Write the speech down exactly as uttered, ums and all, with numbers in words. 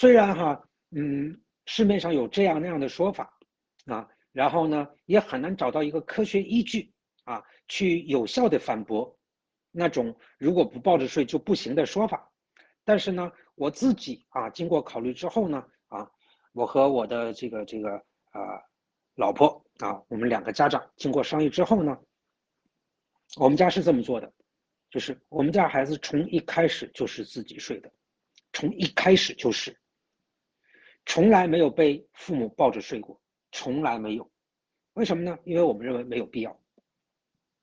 虽然哈，嗯，市面上有这样那样的说法啊，然后呢，也很难找到一个科学依据啊，去有效的反驳那种如果不抱着睡就不行的说法。但是呢，我自己啊，经过考虑之后呢，啊，我和我的这个这个啊、呃、老婆啊，我们两个家长经过商议之后呢，我们家是这么做的，就是我们家孩子从一开始就是自己睡的，从一开始就是，从来没有被父母抱着睡过，从来没有。为什么呢？因为我们认为没有必要。